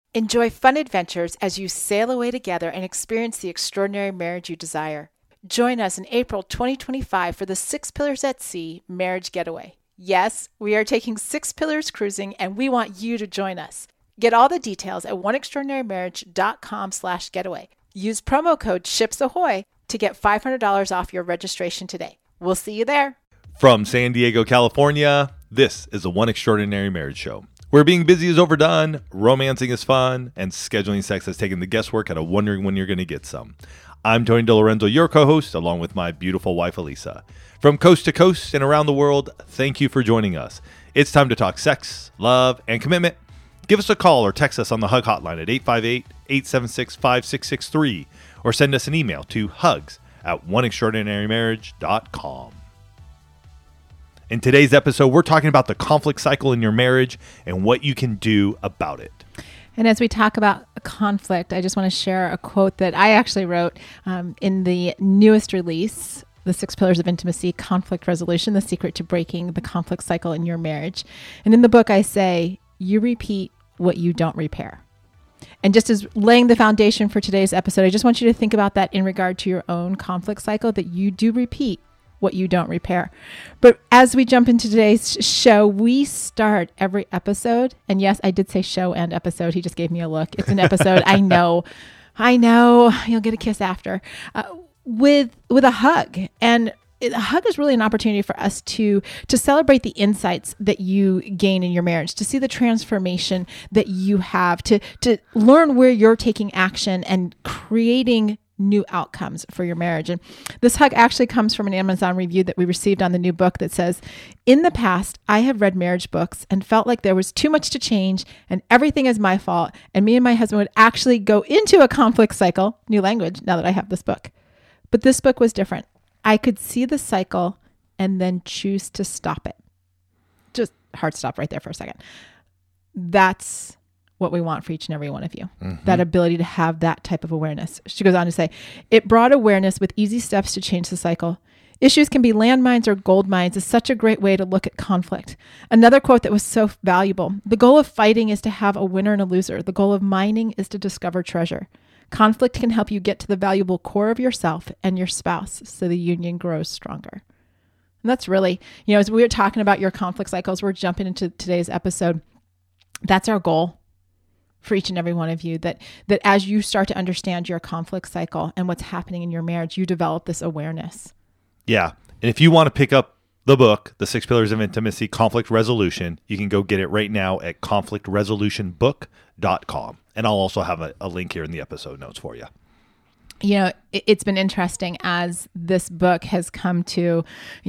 Enjoy fun adventures as you sail away together and experience the extraordinary marriage you desire. Join us in April 2025 for the Six Pillars at Sea Marriage Getaway. Yes, we are taking 6 Pillars cruising and we want you to join us. Get all the details at oneextraordinarymarriage.com/getaway. Use promo code SHIPSAHOY to get $500 off your registration today. We'll see you there. From San Diego, California, this is the One Extraordinary Marriage Show, where being busy is overdone, romancing is fun, and scheduling sex has taken the guesswork out of wondering when you're going to get some. I'm Tony DeLorenzo, your co-host, along with my beautiful wife, Elisa. From coast to coast and around the world, thank you for joining us. It's time to talk sex, love, and commitment. Give us a call or text us on the HUG hotline at 858-876-5663 or send us an email to hugs@oneextraordinarymarriage.com. In today's episode, we're talking about the conflict cycle in your marriage and what you can do about it. And as we talk about conflict, I just want to share a quote that I actually wrote in the newest release, The 6 Pillars of Intimacy, Conflict Resolution, The Secret to Breaking the Conflict Cycle in Your Marriage. And in the book, I say, you repeat what you don't repair. And just as laying the foundation for today's episode, I just want you to think about that in regard to your own conflict cycle, that you do repeat what you don't repair. But as we jump into today's show, we start every episode. And yes, I did say show and episode. He just gave me a look. It's an episode. I know. You'll get a kiss after. With a hug. And a hug is really an opportunity for us to celebrate the insights that you gain in your marriage, to see the transformation that you have, to learn where you're taking action and creating new outcomes for your marriage. And this hug actually comes from an Amazon review that we received on the new book that says, in the past, I have read marriage books and felt like there was too much to change and everything is my fault. And me and my husband would actually go into a conflict cycle, new language, now that I have this book. But this book was different. I could see the cycle and then choose to stop it. Just hard stop right there for a second. That's what we want for each and every one of you. Mm-hmm. That ability to have that type of awareness. She goes on to say, it brought awareness with easy steps to change the cycle. Issues can be landmines or gold mines is such a great way to look at conflict. Another quote that was so valuable. The goal of fighting is to have a winner and a loser. The goal of mining is to discover treasure. Conflict can help you get to the valuable core of yourself and your spouse so the union grows stronger. And that's really, as we were talking about your conflict cycles, we're jumping into today's episode. That's our goal for each and every one of you, that as you start to understand your conflict cycle and what's happening in your marriage, you develop this awareness. Yeah. And if you want to pick up the book, The 6 Pillars of Intimacy, Conflict Resolution, you can go get it right now at conflictresolutionbook.com. And I'll also have a link here in the episode notes for you. It's been interesting as this book has come to,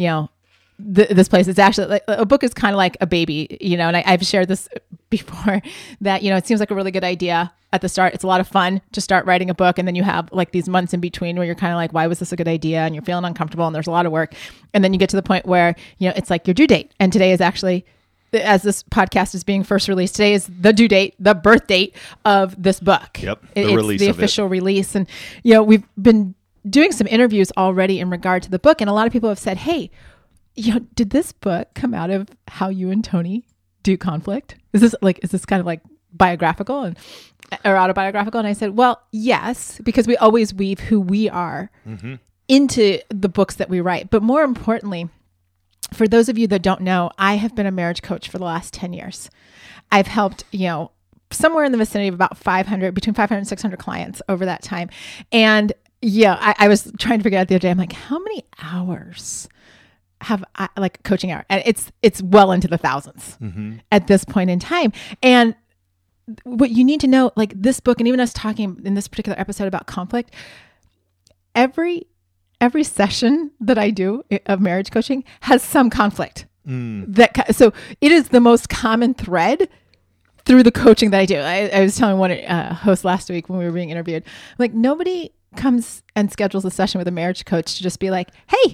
this place. It's actually like a book is kind of like a baby, and I've shared this before that, it seems like a really good idea at the start. It's a lot of fun to start writing a book. And then you have like these months in between where you're kind of like, why was this a good idea? And you're feeling uncomfortable and there's a lot of work. And then you get to the point where, it's like your due date. And today is actually, as this podcast is being first released, today is the due date, the birth date of this book. Yep. It's the official release. And, we've been doing some interviews already in regard to the book. And a lot of people have said, hey, did this book come out of how you and Tony do conflict? Is this kind of like biographical or autobiographical? And I said, well, yes, because we always weave who we are into the books that we write. But more importantly, for those of you that don't know, I have been a marriage coach for the last 10 years. I've helped, somewhere in the vicinity of about between 500 and 600 clients over that time. And I was trying to figure out the other day, I'm like, how many hours have I, like coaching hour? And it's well into the thousands at this point in time. And what you need to know, like this book, and even us talking in this particular episode about conflict, every session that I do of marriage coaching has some conflict. So it is the most common thread through the coaching that I do. I was telling one host last week when we were being interviewed, I'm like, nobody comes and schedules a session with a marriage coach to just be like, hey,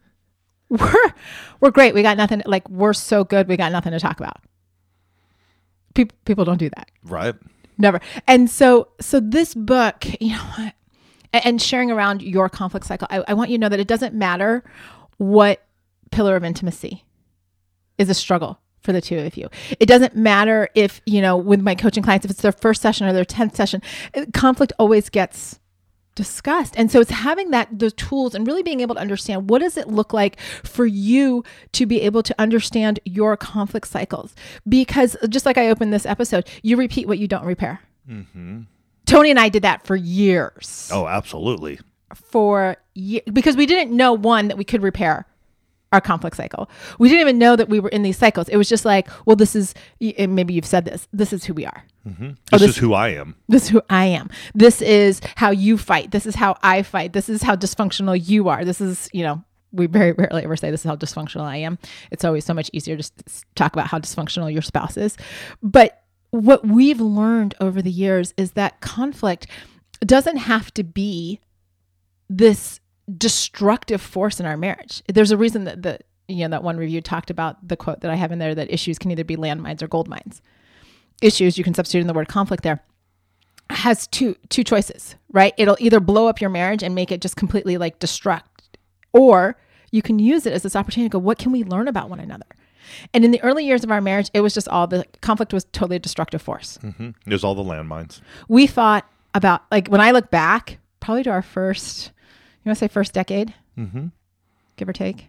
we're great. We got nothing. Like, we're so good. We got nothing to talk about. People don't do that. Right. Never. And so this book, and sharing around your conflict cycle, I want you to know that it doesn't matter what pillar of intimacy is a struggle for the two of you. It doesn't matter if, with my coaching clients, if it's their first session or their 10th session, conflict always gets discussed. And so it's having the tools and really being able to understand, what does it look like for you to be able to understand your conflict cycles? Because just like I opened this episode, you repeat what you don't repair. Mm-hmm. Tony and I did that for years. Oh, absolutely. Because we didn't know, one, that we could repair our conflict cycle. We didn't even know that we were in these cycles. It was just like, well, this is, and maybe you've said this is who we are. Mm-hmm. This is who I am. This is who I am. This is how you fight. This is how I fight. This is how dysfunctional you are. This is, we very rarely ever say this is how dysfunctional I am. It's always so much easier just to talk about how dysfunctional your spouse is. But what we've learned over the years is that conflict doesn't have to be this destructive force in our marriage. There's a reason that that one review talked about the quote that I have in there, that issues can either be landmines or gold mines. Issues, you can substitute in the word conflict there, has two choices, right? It'll either blow up your marriage and make it just completely like destruct, or you can use it as this opportunity to go, what can we learn about one another? And in the early years of our marriage, it was just the conflict was totally a destructive force. Mm-hmm. There's all the landmines. We fought about, like, when I look back, probably to our first, you want to say first decade, mm-hmm. give or take.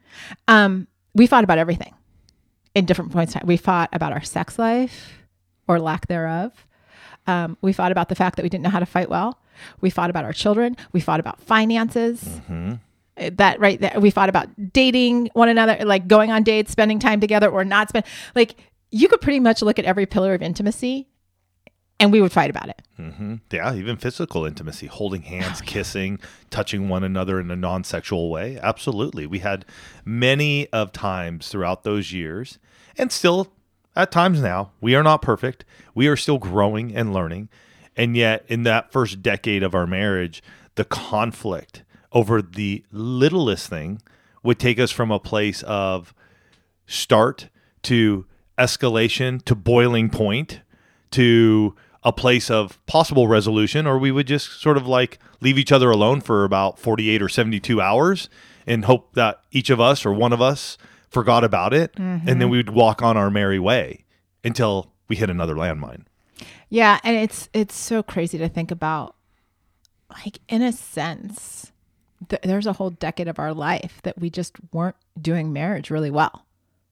We fought about everything in different points in time. We fought about our sex life or lack thereof. We fought about the fact that we didn't know how to fight well. We fought about our children. We fought about finances. Mm-hmm. That right there. We fought about dating one another, like going on dates, spending time together or not spend. Like, you could pretty much look at every pillar of intimacy and we would fight about it. Mm-hmm. Yeah, even physical intimacy, holding hands, kissing, touching one another in a non-sexual way. Absolutely. We had many of times throughout those years, and still at times now, we are not perfect. We are still growing and learning. And yet in that first decade of our marriage, the conflict over the littlest thing would take us from a place of start to escalation to boiling point to a place of possible resolution, or we would just sort of like leave each other alone for about 48 or 72 hours and hope that each of us or one of us forgot about it. Mm-hmm. And then we would walk on our merry way until we hit another landmine. Yeah. And it's so crazy to think about, like, in a sense, there's a whole decade of our life that we just weren't doing marriage really well.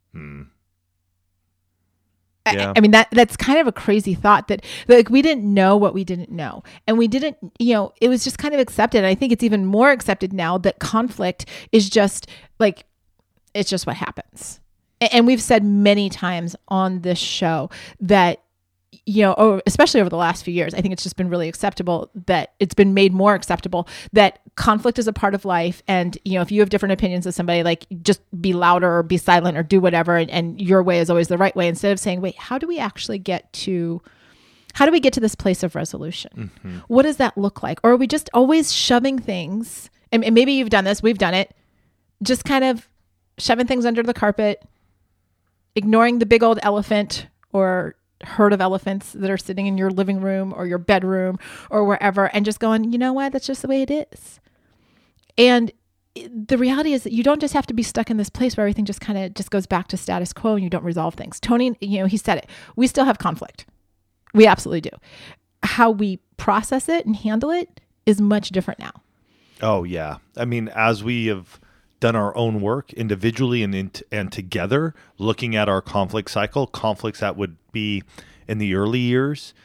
Yeah. I mean, that's kind of a crazy thought, that like we didn't know what we didn't know. And we didn't, it was just kind of accepted. And I think it's even more accepted now that conflict is just like, it's just what happens. And we've said many times on this show that, especially over the last few years, I think it's just been really acceptable, that it's been made more acceptable that conflict is a part of life. And, if you have different opinions of somebody, like, just be louder or be silent or do whatever. And your way is always the right way, instead of saying, wait, how do we get to this place of resolution? Mm-hmm. What does that look like? Or are we just always shoving things? And maybe you've done this, we've done it, just kind of shoving things under the carpet, ignoring the big old elephant or herd of elephants that are sitting in your living room or your bedroom or wherever, and just going, you know what, that's just the way it is. And the reality is that you don't just have to be stuck in this place where everything just kind of just goes back to status quo and you don't resolve things. Tony, he said it. We still have conflict. We absolutely do. How we process it and handle it is much different now. Oh, yeah. I mean, as we have done our own work individually and together, looking at our conflicts that would be in the early years,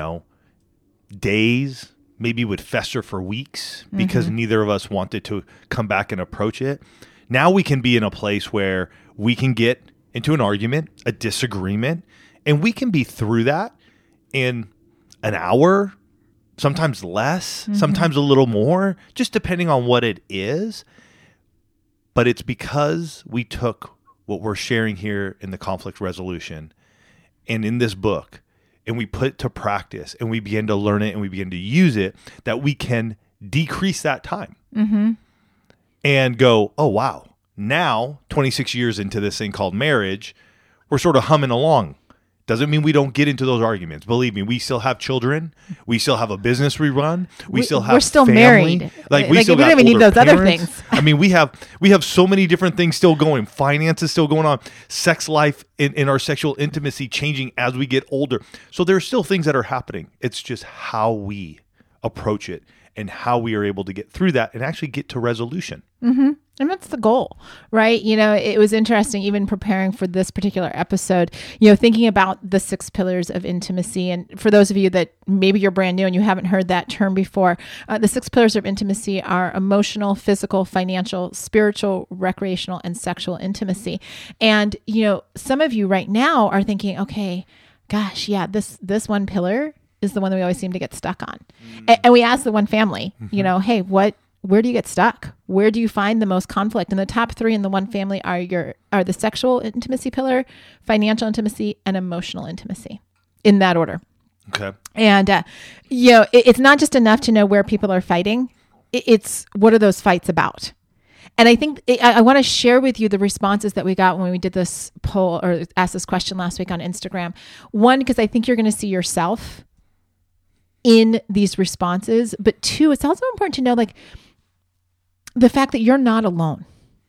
days, maybe would fester for weeks because mm-hmm. neither of us wanted to come back and approach it. Now we can be in a place where we can get into an argument, a disagreement, and we can be through that in an hour, sometimes less, mm-hmm. sometimes a little more, just depending on what it is. But it's because we took what we're sharing here in the conflict resolution and in this book, and we put it to practice, and we begin to learn it, and we begin to use it, that we can decrease that time mm-hmm. and go, oh, wow. Now, 26 years into this thing called marriage, we're sort of humming along Doesn't mean we don't get into those arguments. Believe me, we still have children. We still have a business we run. We're still family. Married. We still don't even need those other things. I mean, we have so many different things still going. Finances still going on. Sex life in our sexual intimacy changing as we get older. So there are still things that are happening. It's just how we approach it and how we are able to get through that and actually get to resolution. Mm-hmm. And that's the goal, right? It was interesting even preparing for this particular episode, thinking about the 6 pillars of intimacy. And for those of you that maybe you're brand new and you haven't heard that term before, the 6 pillars of intimacy are emotional, physical, financial, spiritual, recreational, and sexual intimacy. And, some of you right now are thinking, okay, gosh, yeah, this one pillar is the one that we always seem to get stuck on. And we ask the one family, hey, where do you get stuck? Where do you find the most conflict? And the top 3 in the one family are the sexual intimacy pillar, financial intimacy, and emotional intimacy, in that order. Okay. And, it's not just enough to know where people are fighting. It's what are those fights about? And I think I want to share with you the responses that we got when we did this poll or asked this question last week on Instagram. One, because I think you're going to see yourself in these responses. But 2, it's also important to know, the fact that you're not alone.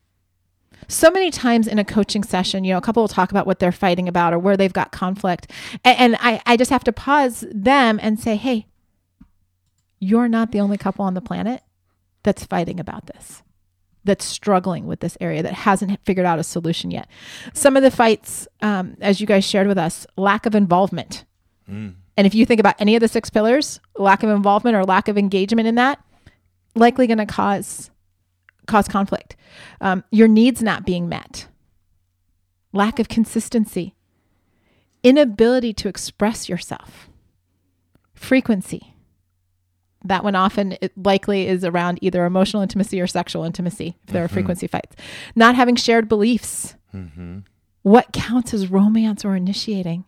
So many times in a coaching session, a couple will talk about what they're fighting about or where they've got conflict. And I just have to pause them and say, hey, you're not the only couple on the planet that's fighting about this, that's struggling with this area, that hasn't figured out a solution yet. Some of the fights, as you guys shared with us, lack of involvement. And if you think about any of the 6 pillars, lack of involvement or lack of engagement in that, likely going to cause conflict. Your needs not being met, lack of consistency, inability to express yourself, frequency. That one often it likely is around either emotional intimacy or sexual intimacy, if there are frequency fights. Not having shared beliefs. What counts as romance or initiating?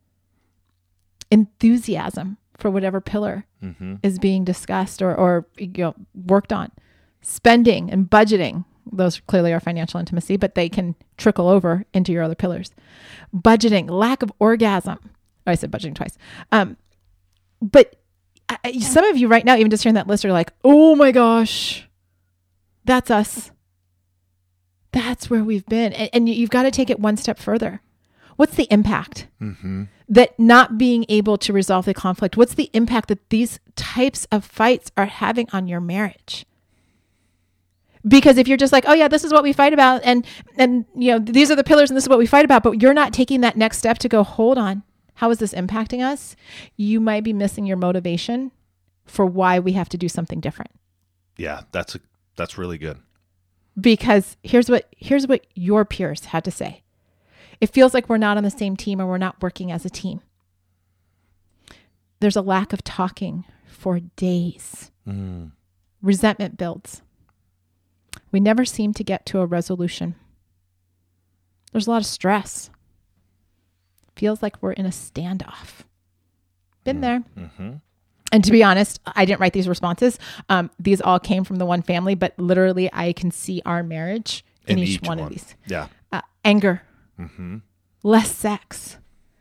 Enthusiasm for whatever pillar is being discussed or worked on. Spending and budgeting, those clearly are financial intimacy, but they can trickle over into your other pillars. Budgeting, lack of orgasm. Oh, I said budgeting twice. But some of you right now, even just hearing that list, are like, oh my gosh, that's us. That's where we've been. And you've got to take it one step further. What's the impact that not being able to resolve the conflict? What's the impact that these types of fights are having on your marriage? Because if you're just like, oh yeah, this is what we fight about, and these are the pillars and this is what we fight about, but you're not taking that next step to go, hold on, how is this impacting us? You might be missing your motivation for why we have to do something different. Yeah, that's really good. Because here's what your peers had to say. It feels like we're not on the same team or we're not working as a team. There's a lack of talking for days. Resentment builds. We never seem to get to a resolution. There's a lot of stress. Feels like we're in a standoff. Been there. And to be honest, I didn't write these responses. These all came from the one family, but literally I can see our marriage in each one of these. Yeah. Anger. Less sex.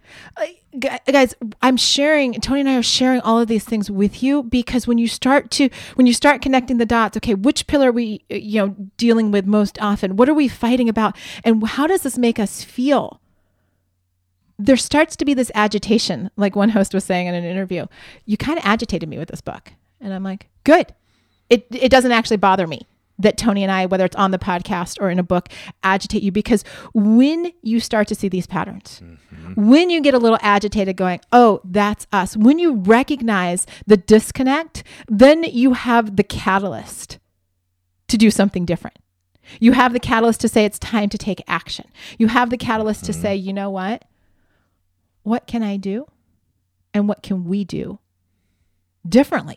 Guys, Tony and I are sharing all of these things with you because when you start connecting the dots, okay, which pillar are we, dealing with most often? What are we fighting about? And how does this make us feel? There starts to be this agitation, like one host was saying in an interview. You kind of agitated me with this book. And I'm like, good. It doesn't actually bother me that Tony and I, whether it's on the podcast or in a book, agitate you, because when you start to see these patterns, when you get a little agitated going, oh, that's us, when you recognize the disconnect, then you have the catalyst to do something different. You have the catalyst to say it's time to take action. You have the catalyst to say, you know what? What can I do? And what can we do differently?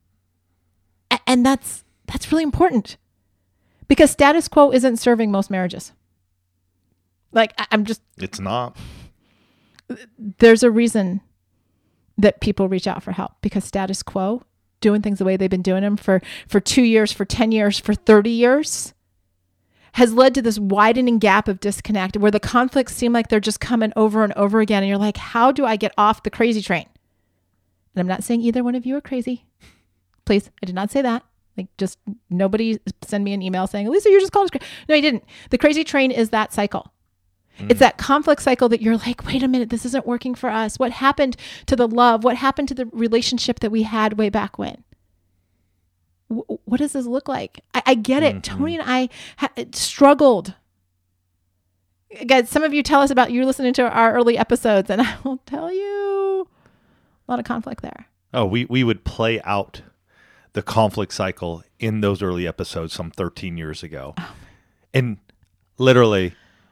And that's really important. Because status quo isn't serving most marriages. It's not. There's a reason that people reach out for help, because status quo, doing things the way they've been doing them for 2 years, for 10 years, for 30 years, has led to this widening gap of disconnect where the conflicts seem like they're just coming over and over again. And you're like, how do I get off the crazy train? And I'm not saying either one of you are crazy. Please, I did not say that. Like, just nobody send me an email saying, Lisa, you're just calling us crazy. No, I didn't. The crazy train is that cycle. It's that conflict cycle that you're like, wait a minute, this isn't working for us. What happened to the love? What happened to the relationship that we had way back when? What does this look like? I get it. Tony and I struggled. Guys, some of you tell us about you listening to our early episodes, and I will tell you a lot of conflict there. Oh, we would play out the conflict cycle in those early episodes some 13 years ago. Oh. And literally,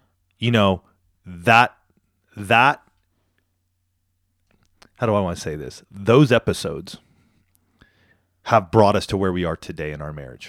that how do I want to say this? Those episodes have brought us to where we are today in our marriage,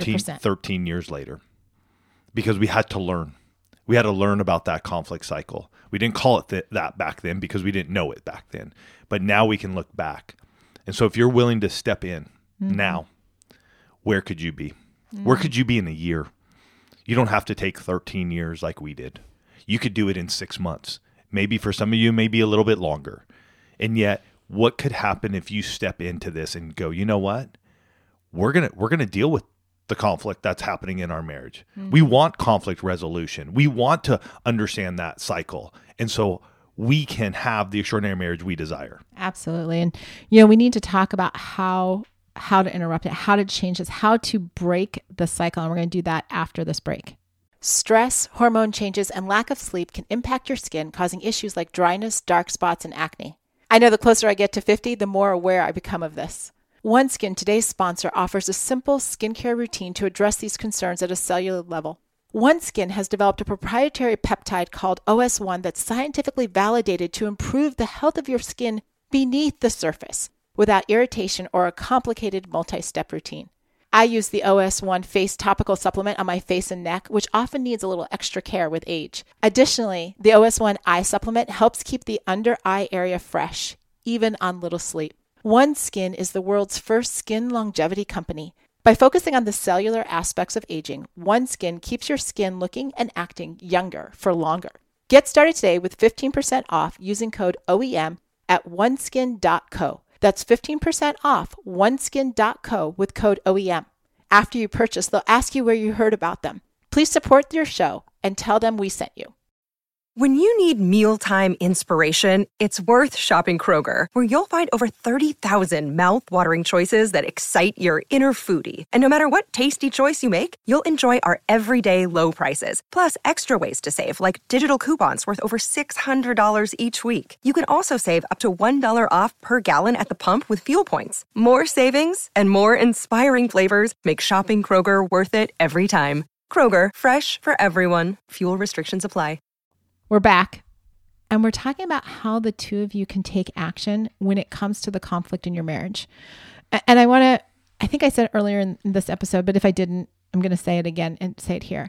13 years later, because we had to learn. We had to learn about that conflict cycle. We didn't call it that back then because we didn't know it back then. But now we can look back. And so if you're willing to step in now, where could you be? Where could you be in a year? You don't have to take 13 years like we did. You could do it in 6 months. Maybe for some of you, maybe a little bit longer. And yet, what could happen if you step into this and go, you know what? We're gonna deal with the conflict that's happening in our marriage. We want conflict resolution. We want to understand that cycle. And so we can have the extraordinary marriage we desire. Absolutely. And, we need to talk about how to interrupt it, how to change this, how to break the cycle. And we're going to do that after this break. Stress, hormone changes, and lack of sleep can impact your skin, causing issues like dryness, dark spots, and acne. I know the closer I get to 50, the more aware I become of this. OneSkin, today's sponsor, offers a simple skincare routine to address these concerns at a cellular level. OneSkin has developed a proprietary peptide called OS1 that's scientifically validated to improve the health of your skin beneath the surface without irritation or a complicated multi-step routine. I use the OS1 face topical supplement on my face and neck, which often needs a little extra care with age. Additionally, the OS1 eye supplement helps keep the under eye area fresh, even on little sleep. OneSkin is the world's first skin longevity company. By focusing on the cellular aspects of aging, OneSkin keeps your skin looking and acting younger for longer. Get started today with 15% off using code OEM at oneskin.co. That's 15% off oneskin.co with code OEM. After you purchase, they'll ask you where you heard about them. Please support your show and tell them we sent you. When you need mealtime inspiration, it's worth shopping Kroger, where you'll find over 30,000 mouth-watering choices that excite your inner foodie. And no matter what tasty choice you make, you'll enjoy our everyday low prices, plus extra ways to save, like digital coupons worth over $600 each week. You can also save up to $1 off per gallon at the pump with fuel points. More savings and more inspiring flavors make shopping Kroger worth it every time. Kroger, fresh for everyone. Fuel restrictions apply. We're back, and we're talking about how the two of you can take action when it comes to the conflict in your marriage. And I think I said it earlier in this episode, but if I didn't, I'm going to say it again and say it here.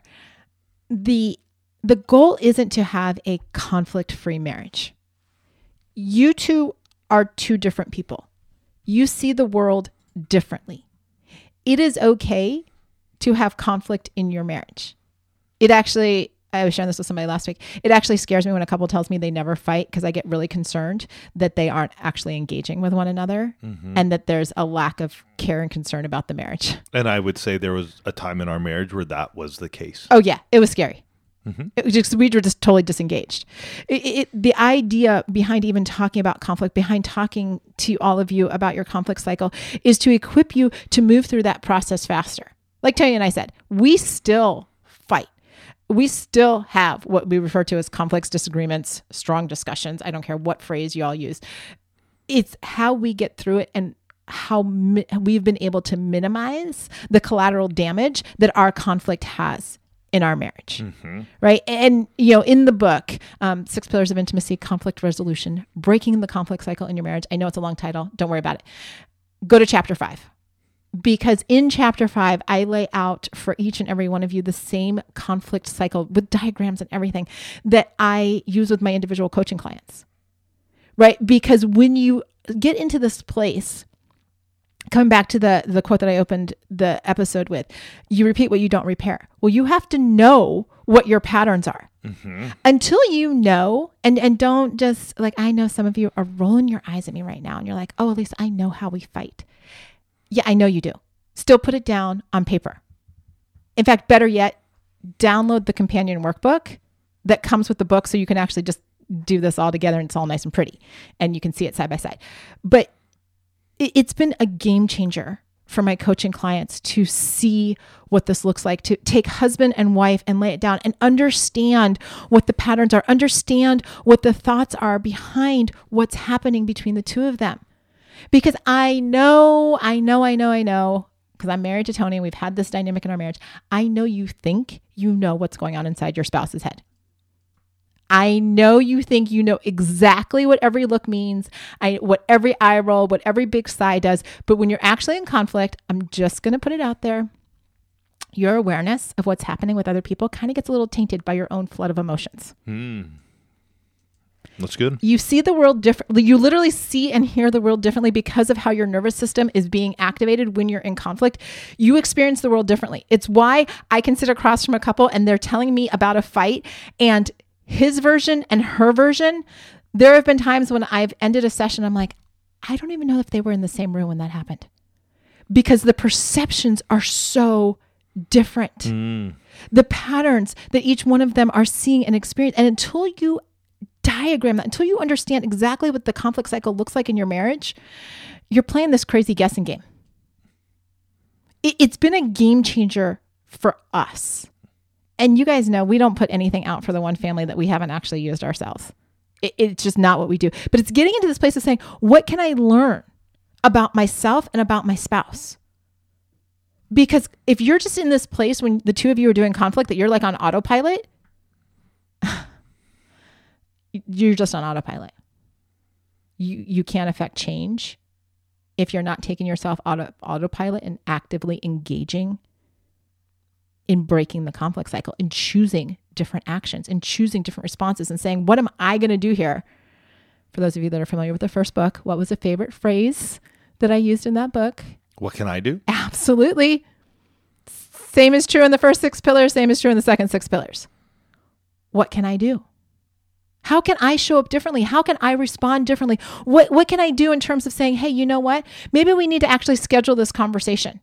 The goal isn't to have a conflict-free marriage. You two are two different people. You see the world differently. It is okay to have conflict in your marriage. I was sharing this with somebody last week. It actually scares me when a couple tells me they never fight, because I get really concerned that they aren't actually engaging with one another and that there's a lack of care and concern about the marriage. And I would say there was a time in our marriage where that was the case. Oh yeah, it was scary. It was just, we were just totally disengaged. The idea behind even talking about conflict, behind talking to all of you about your conflict cycle, is to equip you to move through that process faster. Like Tony and I said, we still fight. We still have what we refer to as conflicts, disagreements, strong discussions. I don't care what phrase you all use. It's how we get through it and how we've been able to minimize the collateral damage that our conflict has in our marriage, right? And, in the book, 6 Pillars of Intimacy, Conflict Resolution, Breaking the Conflict Cycle in Your Marriage. I know it's a long title. Don't worry about it. Go to chapter 5. Because in chapter 5, I lay out for each and every one of you the same conflict cycle with diagrams and everything that I use with my individual coaching clients, right? Because when you get into this place Coming back to the quote that I opened the episode with, you repeat what you don't repair. Well, you have to know what your patterns are. Until you know, and don't just like, I know some of you are rolling your eyes at me right now and you're like, oh, Elisa, I know how we fight. Yeah, I know you do. Still put it down on paper. In fact, better yet, download the companion workbook that comes with the book so you can actually just do this all together and it's all nice and pretty and you can see it side by side. But it's been a game changer for my coaching clients to see what this looks like, to take husband and wife and lay it down and understand what the patterns are, understand what the thoughts are behind what's happening between the two of them. Because I know, because I'm married to Tony and we've had this dynamic in our marriage. I know you think you know what's going on inside your spouse's head. I know you think you know exactly what every look means, what every eye roll, what every big sigh does. But when you're actually in conflict, I'm just going to put it out there. Your awareness of what's happening with other people kind of gets a little tainted by your own flood of emotions. That's good. You see the world differently. You literally see and hear the world differently because of how your nervous system is being activated when you're in conflict. You experience the world differently. It's why I can sit across from a couple and they're telling me about a fight and his version and her version. There have been times when I've ended a session, I'm like, I don't even know if they were in the same room when that happened because the perceptions are so different. The patterns that each one of them are seeing and experiencing. And until you diagram that, until you understand exactly what the conflict cycle looks like in your marriage, you're playing this crazy guessing game. It's been a game changer for us. And you guys know we don't put anything out for the one family that we haven't actually used ourselves. It's just not what we do. But it's getting into this place of saying, what can I learn about myself and about my spouse? Because if you're just in this place when the two of you are doing conflict that you're like on autopilot, you're just on autopilot. You can't affect change if you're not taking yourself out of autopilot and actively engaging in breaking the conflict cycle and choosing different actions and choosing different responses and saying, what am I going to do here? For those of you that are familiar with the first book, what was a favorite phrase that I used in that book? What can I do? Absolutely. Same is true in the first 6 pillars. Same is true in the second 6 pillars. What can I do? How can I show up differently? How can I respond differently? What can I do in terms of saying, hey, you know what? Maybe we need to actually schedule this conversation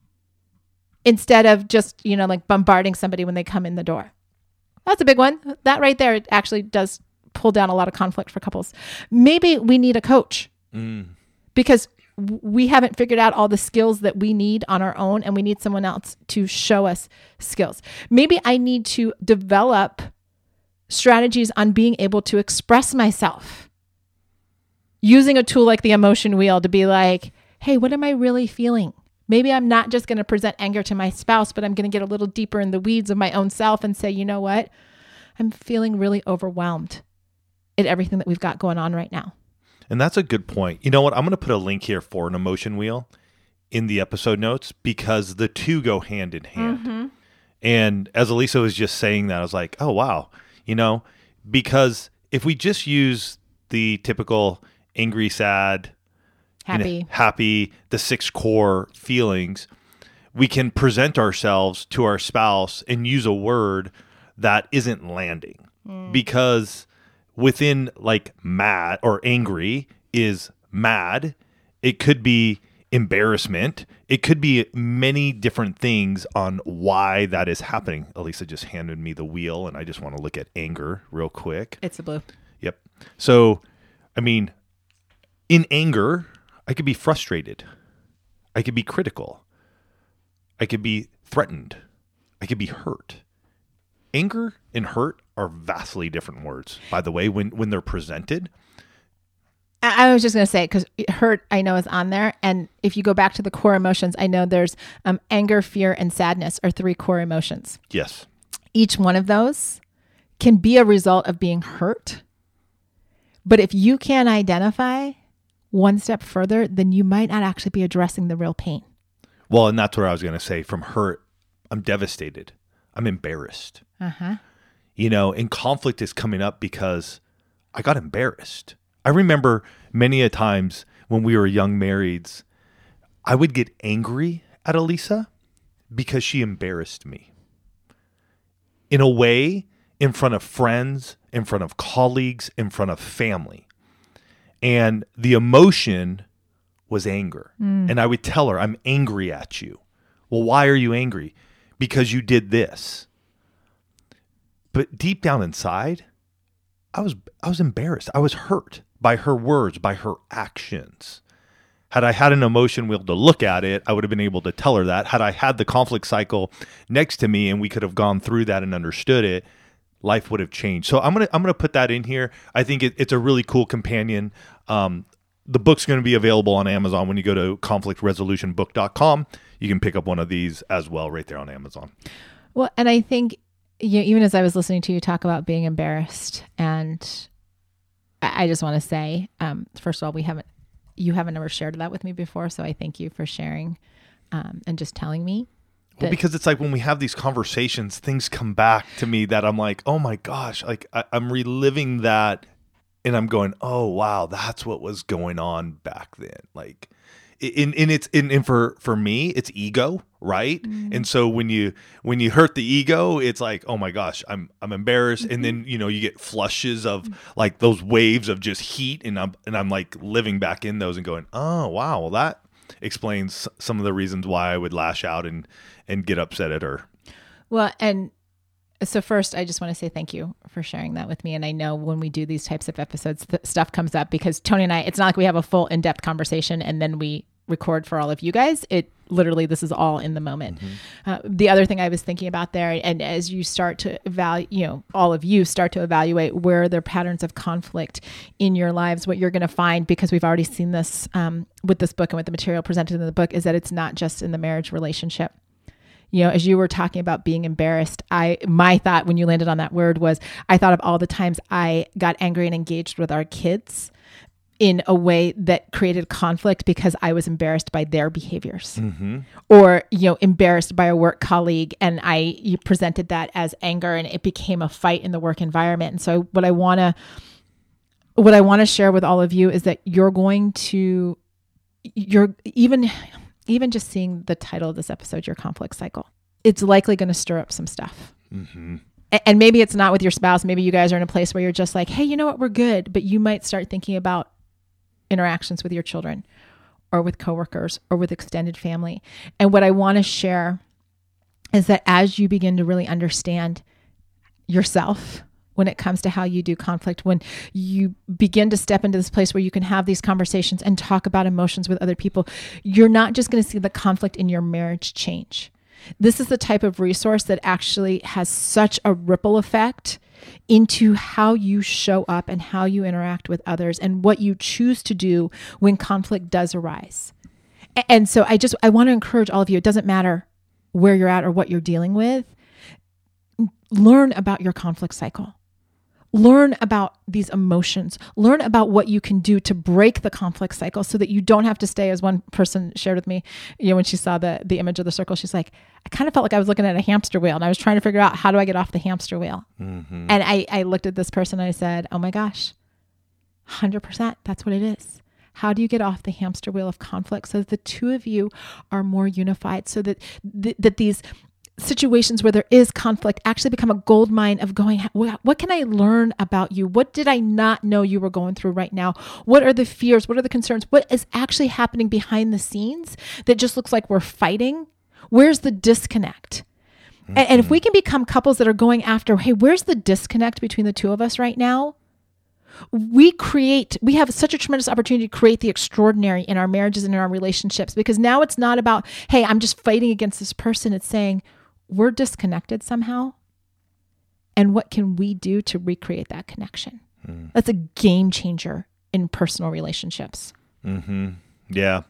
instead of just, like bombarding somebody when they come in the door. That's a big one. That right there actually does pull down a lot of conflict for couples. Maybe we need a coach because we haven't figured out all the skills that we need on our own and we need someone else to show us skills. Maybe I need to develop strategies on being able to express myself using a tool like the emotion wheel to be like, hey, what am I really feeling? Maybe I'm not just going to present anger to my spouse, but I'm going to get a little deeper in the weeds of my own self and say, you know what? I'm feeling really overwhelmed at everything that we've got going on right now. And that's a good point. You know what? I'm going to put a link here for an emotion wheel in the episode notes because the two go hand in hand. And as Elisa was just saying that, I was like, oh, wow. Because if we just use the typical angry, sad, happy, the 6 core feelings, we can present ourselves to our spouse and use a word that isn't landing. Because within like mad or angry is mad, it could be embarrassment. It could be many different things on why that is happening. Elisa just handed me the wheel and I just want to look at anger real quick. It's a blue. Yep. So, in anger, I could be frustrated. I could be critical. I could be threatened. I could be hurt. Anger and hurt are vastly different words, by the way, when they're presented. I was just going to say, because hurt, I know, is on there. And if you go back to the core emotions, I know there's anger, fear, and sadness are 3 core emotions. Yes. Each one of those can be a result of being hurt. But if you can't identify one step further, then you might not actually be addressing the real pain. Well, and that's what I was going to say. From hurt, I'm devastated. I'm embarrassed. And conflict is coming up because I got embarrassed. I remember many a times when we were young marrieds, I would get angry at Elisa because she embarrassed me. In a way, in front of friends, in front of colleagues, in front of family. And the emotion was anger. And I would tell her, I'm angry at you. Well, why are you angry? Because you did this. But deep down inside, I was embarrassed. I was hurt by her words, by her actions. Had I had an emotion wheel to look at it, I would have been able to tell her that. Had I had the conflict cycle next to me and we could have gone through that and understood it, life would have changed. So I'm gonna put that in here. I think it's a really cool companion. The book's going to be available on Amazon when you go to conflictresolutionbook.com. You can pick up one of these as well right there on Amazon. Well, and I think even as I was listening to you talk about being embarrassed, and I just want to say, first of all, you haven't ever shared that with me before, so I thank you for sharing and just telling me. Well, because it's like when we have these conversations, things come back to me that I'm like, oh my gosh, like I'm reliving that. And I'm going, oh wow, that's what was going on back then. Like, for me, it's ego, right? Mm-hmm. And so when you hurt the ego, it's like, oh my gosh, I'm embarrassed. Mm-hmm. And then you get flushes of like those waves of just heat, and I'm like living back in those and going, oh wow, well that explains some of the reasons why I would lash out and get upset at her. Well, and so first, I just want to say thank you for sharing that with me. And I know when we do these types of episodes, stuff comes up because Tony and I, it's not like we have a full in-depth conversation and then we record for all of you guys. It literally, this is all in the moment. Mm-hmm. The other thing I was thinking about there, and as you start to all of you start to evaluate where there are patterns of conflict in your lives, what you're going to find, because we've already seen this with this book and with the material presented in the book, is that it's not just in the marriage relationship. As you were talking about being embarrassed, my thought when you landed on that word was, I thought of all the times I got angry and engaged with our kids in a way that created conflict because I was embarrassed by their behaviors, mm-hmm. or, embarrassed by a work colleague. And you presented that as anger and it became a fight in the work environment. And so what I want to share with all of you is that you're even just seeing the title of this episode, Your Conflict Cycle, it's likely going to stir up some stuff. Mm-hmm. And maybe it's not with your spouse. Maybe you guys are in a place where you're just like, hey, you know what? We're good. But you might start thinking about interactions with your children or with coworkers or with extended family. And what I want to share is that as you begin to really understand yourself when it comes to how you do conflict, when you begin to step into this place where you can have these conversations and talk about emotions with other people, you're not just going to see the conflict in your marriage change. This is the type of resource that actually has such a ripple effect into how you show up and how you interact with others and what you choose to do when conflict does arise. And so I want to encourage all of you, it doesn't matter where you're at or what you're dealing with, learn about your conflict cycle. Learn about these emotions. Learn about what you can do to break the conflict cycle so that you don't have to stay, as one person shared with me, when she saw the image of the circle, she's like, I kind of felt like I was looking at a hamster wheel and I was trying to figure out, how do I get off the hamster wheel? Mm-hmm. And I looked at this person and I said, oh my gosh, 100%, that's what it is. How do you get off the hamster wheel of conflict so that the two of you are more unified, so that that these situations where there is conflict actually become a gold mine of going, what can I learn about you? What did I not know you were going through right now? What are the fears? What are the concerns? What is actually happening behind the scenes that just looks like we're fighting? Where's the disconnect? Mm-hmm. And if we can become couples that are going after, hey, where's the disconnect between the two of us right now? We have such a tremendous opportunity to create the extraordinary in our marriages and in our relationships, because now it's not about, hey, I'm just fighting against this person. It's saying, we're disconnected somehow. And what can we do to recreate that connection? That's a game changer in personal relationships. Mm-hmm. Yeah.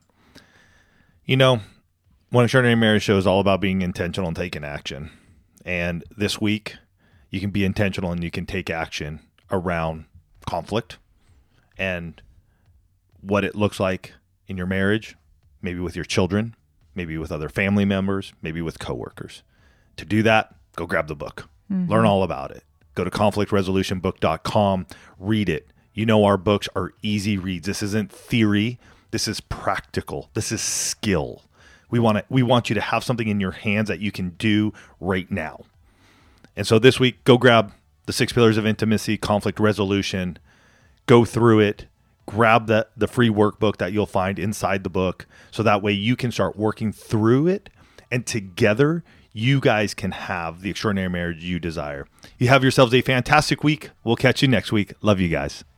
One Extraordinary Marriage Show is all about being intentional and taking action. And this week, you can be intentional and you can take action around conflict and what it looks like in your marriage, maybe with your children, maybe with other family members, maybe with coworkers. To do that, go grab the book. Mm-hmm. Learn all about it. Go to conflictresolutionbook.com. Read it. Our books are easy reads. This isn't theory. This is practical. This is skill. We want you to have something in your hands that you can do right now. And so this week, go grab the 6 Pillars of Intimacy, Conflict Resolution, go through it, grab the free workbook that you'll find inside the book, so that way you can start working through it, and together you guys can have the extraordinary marriage you desire. You have yourselves a fantastic week. We'll catch you next week. Love you guys.